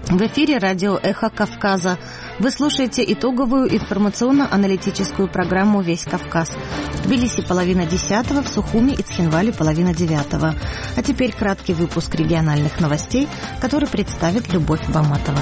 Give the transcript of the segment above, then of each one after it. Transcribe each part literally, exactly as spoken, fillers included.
В эфире радио «Эхо Кавказа». Вы слушаете итоговую информационно-аналитическую программу «Весь Кавказ». В Тбилиси половина десятого, в Сухуми и Цхинвале половина девятого. А теперь краткий выпуск региональных новостей, который представит Любовь Баматова.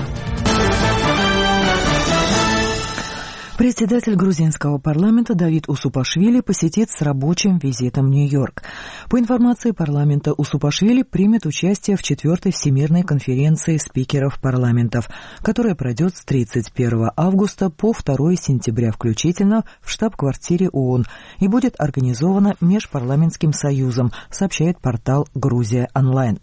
Председатель грузинского парламента Давид Усупашвили посетит с рабочим визитом Нью-Йорк. По информации парламента, Усупашвили примет участие в четвертой Всемирной конференции спикеров парламентов, которая пройдет с тридцать первого августа по второго сентября включительно в штаб-квартире ООН и будет организована Межпарламентским союзом, сообщает портал «Грузия онлайн».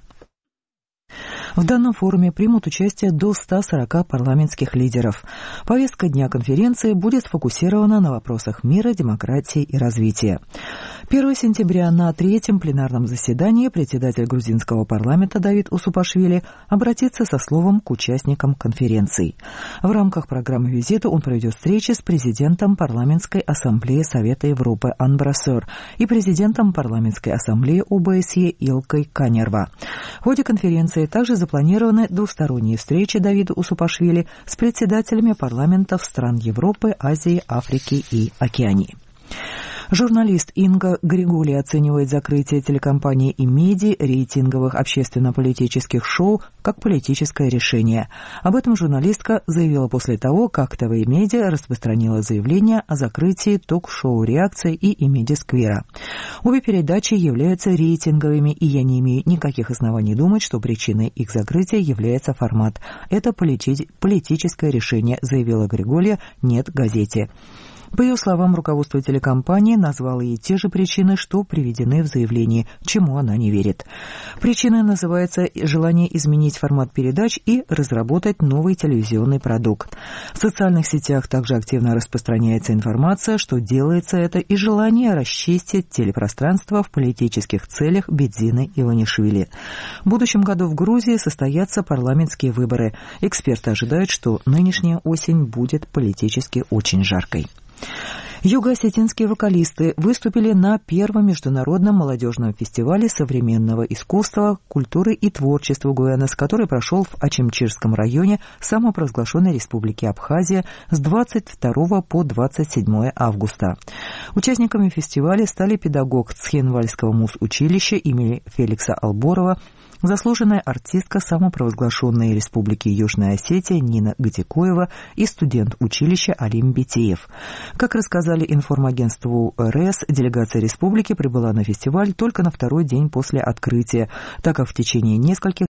В данном форуме примут участие до ста сорока парламентских лидеров. Повестка дня конференции будет сфокусирована на вопросах мира, демократии и развития. первого сентября на третьем пленарном заседании председатель грузинского парламента Давид Усупашвили обратится со словом к участникам конференции. В рамках программы визита он проведет встречи с президентом парламентской ассамблеи Совета Европы Анбрасер и президентом парламентской ассамблеи ОБСЕ Илкой Канерва. В ходе конференции также запланированы двусторонние встречи Давида Усупашвили с председателями парламентов стран Европы, Азии, Африки и Океании. Журналист Инга Григули оценивает закрытие телекомпании «Имеди» рейтинговых общественно-политических шоу как политическое решение. Об этом журналистка заявила после того, как ТВ «Имеди» распространила заявление о закрытии ток-шоу «Реакция» и «Имеди Сквера». Обе передачи являются рейтинговыми, и я не имею никаких оснований думать, что причиной их закрытия является формат. Это полити- политическое решение, заявила Григули «Нет» газете. По ее словам, руководство телекомпании назвало ей те же причины, что приведены в заявлении, чему она не верит. Причиной называется желание изменить формат передач и разработать новый телевизионный продукт. В социальных сетях также активно распространяется информация, что делается это и желание расчистить телепространство в политических целях Бедзины Иванишвили. В будущем году в Грузии состоятся парламентские выборы. Эксперты ожидают, что нынешняя осень будет политически очень жаркой. Юго-осетинские вокалисты выступили на первом международном молодежном фестивале современного искусства, культуры и творчества Гуэнос, который прошел в Ачимчирском районе самопровозглашенной республики Абхазия с двадцать второго по двадцать седьмое августа. Участниками фестиваля стали педагог Цхинвальского муз-училища имени Феликса Алборова, заслуженная артистка самопровозглашенной Республики Южная Осетия Нина Гатикоева и студент училища Алим Битеев. Как рассказали информагентству РС, делегация республики прибыла на фестиваль только на второй день после открытия, так как в течение нескольких